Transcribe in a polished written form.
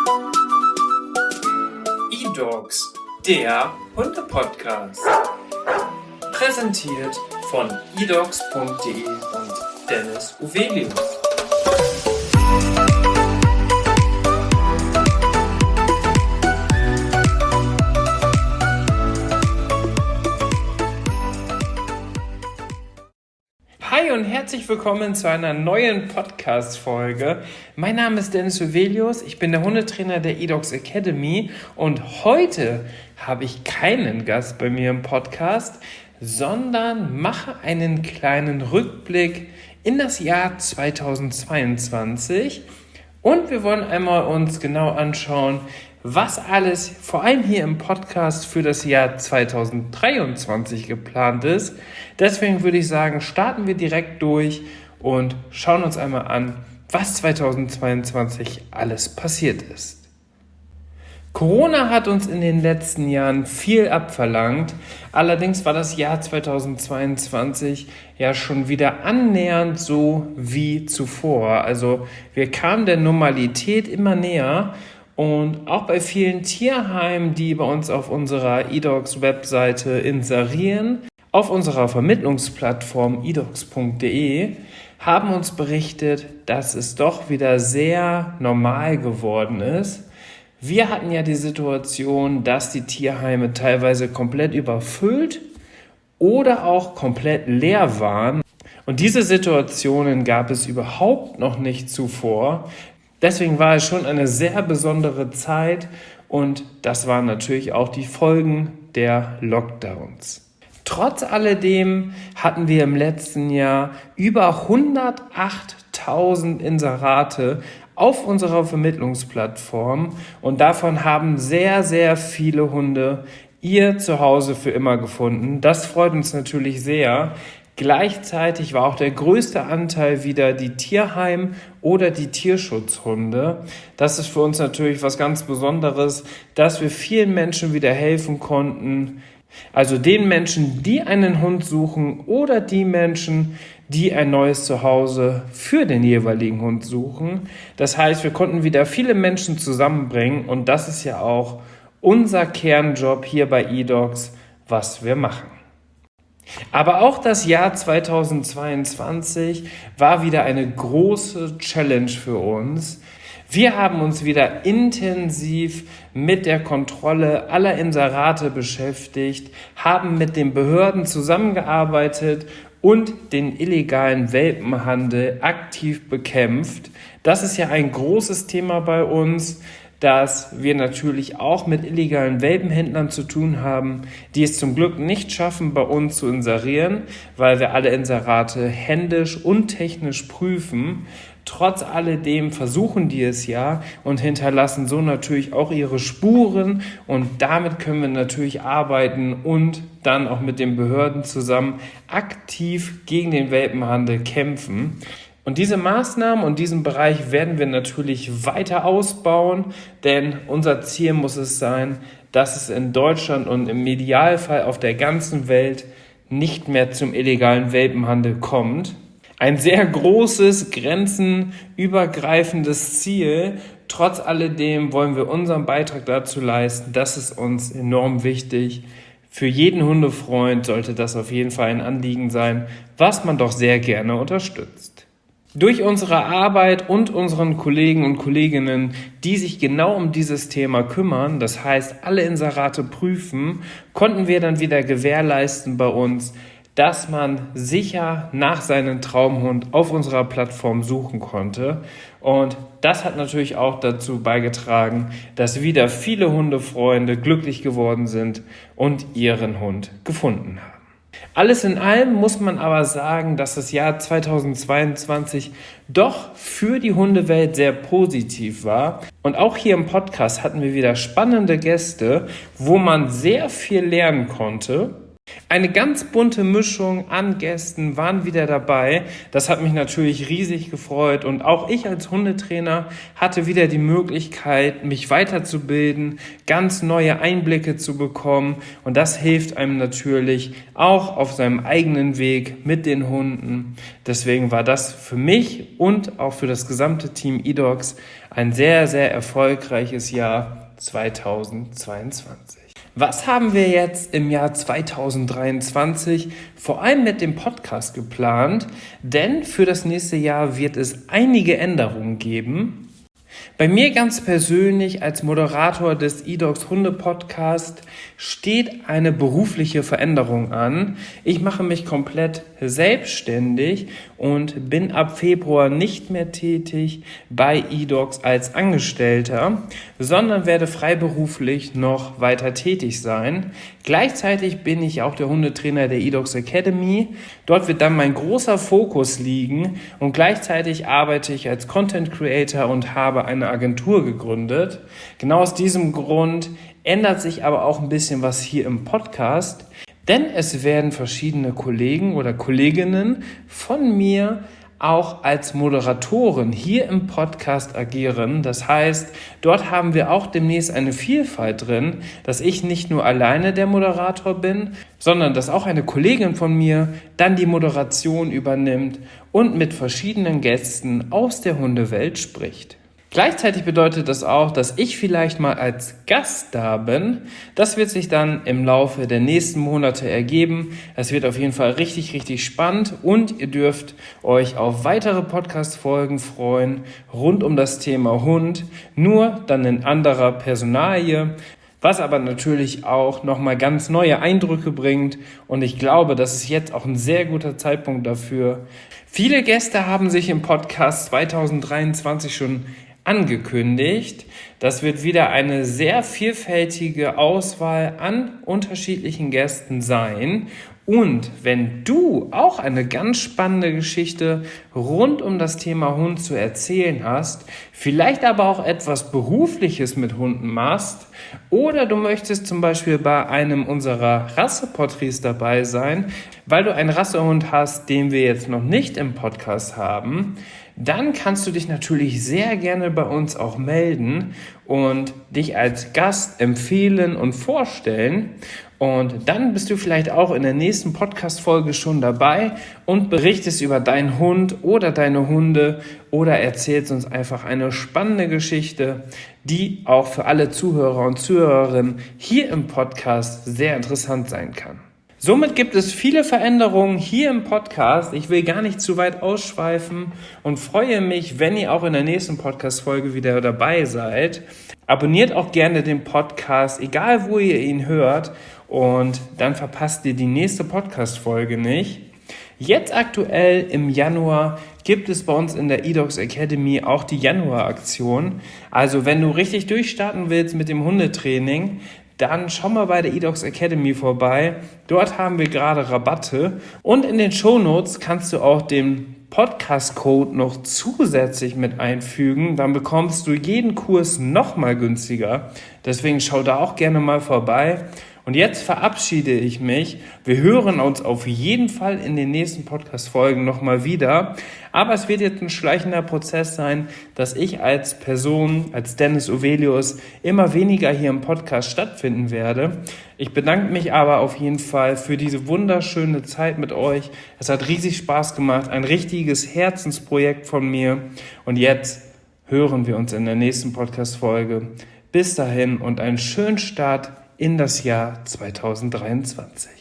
E-Dogs, der Hunde-Podcast. Präsentiert von edogs.de und Dennis Uvelius. Hi und herzlich willkommen zu einer neuen Podcast-Folge. Mein Name ist Dennis Uvelius, ich bin der Hundetrainer der eDogs Academy und heute habe ich keinen Gast bei mir im Podcast, sondern mache einen kleinen Rückblick in das Jahr 2022 und wir wollen einmal uns genau anschauen, was alles vor allem hier im Podcast für das Jahr 2023 geplant ist. Deswegen würde ich sagen, starten wir direkt durch und schauen uns einmal an, was 2022 alles passiert ist. Corona hat uns in den letzten Jahren viel abverlangt. Allerdings war das Jahr 2022 ja schon wieder annähernd so wie zuvor. Also wir kamen der Normalität immer näher. Und auch bei vielen Tierheimen, die bei uns auf unserer eDogs-Webseite inserieren, auf unserer Vermittlungsplattform edogs.de, haben uns berichtet, dass es doch wieder sehr normal geworden ist. Wir hatten ja die Situation, dass die Tierheime teilweise komplett überfüllt oder auch komplett leer waren. Und diese Situationen gab es überhaupt noch nicht zuvor. Deswegen war es schon eine sehr besondere Zeit und das waren natürlich auch die Folgen der Lockdowns. Trotz alledem hatten wir im letzten Jahr über 108.000 Inserate auf unserer Vermittlungsplattform und davon haben sehr, sehr viele Hunde ihr Zuhause für immer gefunden. Das freut uns natürlich sehr. Gleichzeitig war auch der größte Anteil wieder die Tierheim- oder die Tierschutzhunde. Das ist für uns natürlich was ganz Besonderes, dass wir vielen Menschen wieder helfen konnten. Also den Menschen, die einen Hund suchen oder die Menschen, die ein neues Zuhause für den jeweiligen Hund suchen. Das heißt, wir konnten wieder viele Menschen zusammenbringen und das ist ja auch unser Kernjob hier bei eDogs, was wir machen. Aber auch das Jahr 2022 war wieder eine große Challenge für uns. Wir haben uns wieder intensiv mit der Kontrolle aller Inserate beschäftigt, haben mit den Behörden zusammengearbeitet und den illegalen Welpenhandel aktiv bekämpft. Das ist ja ein großes Thema bei uns, dass wir natürlich auch mit illegalen Welpenhändlern zu tun haben, die es zum Glück nicht schaffen, bei uns zu inserieren, weil wir alle Inserate händisch und technisch prüfen. Trotz alledem versuchen die es ja und hinterlassen so natürlich auch ihre Spuren und damit können wir natürlich arbeiten und dann auch mit den Behörden zusammen aktiv gegen den Welpenhandel kämpfen. Und diese Maßnahmen und diesen Bereich werden wir natürlich weiter ausbauen, denn unser Ziel muss es sein, dass es in Deutschland und im Idealfall auf der ganzen Welt nicht mehr zum illegalen Welpenhandel kommt. Ein sehr großes, grenzenübergreifendes Ziel. Trotz alledem wollen wir unseren Beitrag dazu leisten. Das ist uns enorm wichtig. Für jeden Hundefreund sollte das auf jeden Fall ein Anliegen sein, was man doch sehr gerne unterstützt. Durch unsere Arbeit und unseren Kollegen und Kolleginnen, die sich genau um dieses Thema kümmern, das heißt alle Inserate prüfen, konnten wir dann wieder gewährleisten bei uns, dass man sicher nach seinem Traumhund auf unserer Plattform suchen konnte. Und das hat natürlich auch dazu beigetragen, dass wieder viele Hundefreunde glücklich geworden sind und ihren Hund gefunden haben. Alles in allem muss man aber sagen, dass das Jahr 2022 doch für die Hundewelt sehr positiv war. Und auch hier im Podcast hatten wir wieder spannende Gäste, wo man sehr viel lernen konnte. Eine ganz bunte Mischung an Gästen waren wieder dabei. Das hat mich natürlich riesig gefreut und auch ich als Hundetrainer hatte wieder die Möglichkeit, mich weiterzubilden, ganz neue Einblicke zu bekommen und das hilft einem natürlich auch auf seinem eigenen Weg mit den Hunden. Deswegen war das für mich und auch für das gesamte Team eDogs ein sehr, sehr erfolgreiches Jahr 2022. Was haben wir jetzt im Jahr 2023 vor allem mit dem Podcast geplant? Denn für das nächste Jahr wird es einige Änderungen geben. Bei mir ganz persönlich als Moderator des eDogs Hunde Podcast steht eine berufliche Veränderung an. Ich mache mich komplett selbstständig und bin ab Februar nicht mehr tätig bei eDogs als Angestellter, sondern werde freiberuflich noch weiter tätig sein. Gleichzeitig bin ich auch der Hundetrainer der eDogs Academy. Dort wird dann mein großer Fokus liegen und gleichzeitig arbeite ich als Content Creator und habe eine Agentur gegründet. Genau aus diesem Grund ändert sich aber auch ein bisschen was hier im Podcast, denn es werden verschiedene Kollegen oder Kolleginnen von mir auch als Moderatoren hier im Podcast agieren. Das heißt, dort haben wir auch demnächst eine Vielfalt drin, dass ich nicht nur alleine der Moderator bin, sondern dass auch eine Kollegin von mir dann die Moderation übernimmt und mit verschiedenen Gästen aus der Hundewelt spricht. Gleichzeitig bedeutet das auch, dass ich vielleicht mal als Gast da bin. Das wird sich dann im Laufe der nächsten Monate ergeben. Es wird auf jeden Fall richtig, richtig spannend und ihr dürft euch auf weitere Podcast-Folgen freuen rund um das Thema Hund, nur dann in anderer Personalie, was aber natürlich auch nochmal ganz neue Eindrücke bringt und ich glaube, das ist jetzt auch ein sehr guter Zeitpunkt dafür. Viele Gäste haben sich im Podcast 2023 schon angekündigt. Das wird wieder eine sehr vielfältige Auswahl an unterschiedlichen Gästen sein. Und wenn du auch eine ganz spannende Geschichte rund um das Thema Hund zu erzählen hast, vielleicht aber auch etwas Berufliches mit Hunden machst oder du möchtest zum Beispiel bei einem unserer Rasseporträts dabei sein, weil du einen Rassehund hast, den wir jetzt noch nicht im Podcast haben, dann kannst du dich natürlich sehr gerne bei uns auch melden und dich als Gast empfehlen und vorstellen. Und dann bist du vielleicht auch in der nächsten Podcast-Folge schon dabei und berichtest über deinen Hund oder deine Hunde oder erzählst uns einfach eine spannende Geschichte, die auch für alle Zuhörer und Zuhörerinnen hier im Podcast sehr interessant sein kann. Somit gibt es viele Veränderungen hier im Podcast. Ich will gar nicht zu weit ausschweifen und freue mich, wenn ihr auch in der nächsten Podcast-Folge wieder dabei seid. Abonniert auch gerne den Podcast, egal wo ihr ihn hört, und dann verpasst ihr die nächste Podcast-Folge nicht. Jetzt aktuell im Januar gibt es bei uns in der eDogs Academy auch die Januar-Aktion. Also wenn du richtig durchstarten willst mit dem Hundetraining, dann schau mal bei der eDogs Academy vorbei. Dort haben wir gerade Rabatte und in den Shownotes kannst du auch den Podcast-Code noch zusätzlich mit einfügen. Dann bekommst du jeden Kurs nochmal günstiger. Deswegen schau da auch gerne mal vorbei. Und jetzt verabschiede ich mich. Wir hören uns auf jeden Fall in den nächsten Podcast-Folgen nochmal wieder. Aber es wird jetzt ein schleichender Prozess sein, dass ich als Person, als Dennis Ovelius, immer weniger hier im Podcast stattfinden werde. Ich bedanke mich aber auf jeden Fall für diese wunderschöne Zeit mit euch. Es hat riesig Spaß gemacht, ein richtiges Herzensprojekt von mir. Und jetzt hören wir uns in der nächsten Podcast-Folge. Bis dahin und einen schönen Start in das Jahr 2023.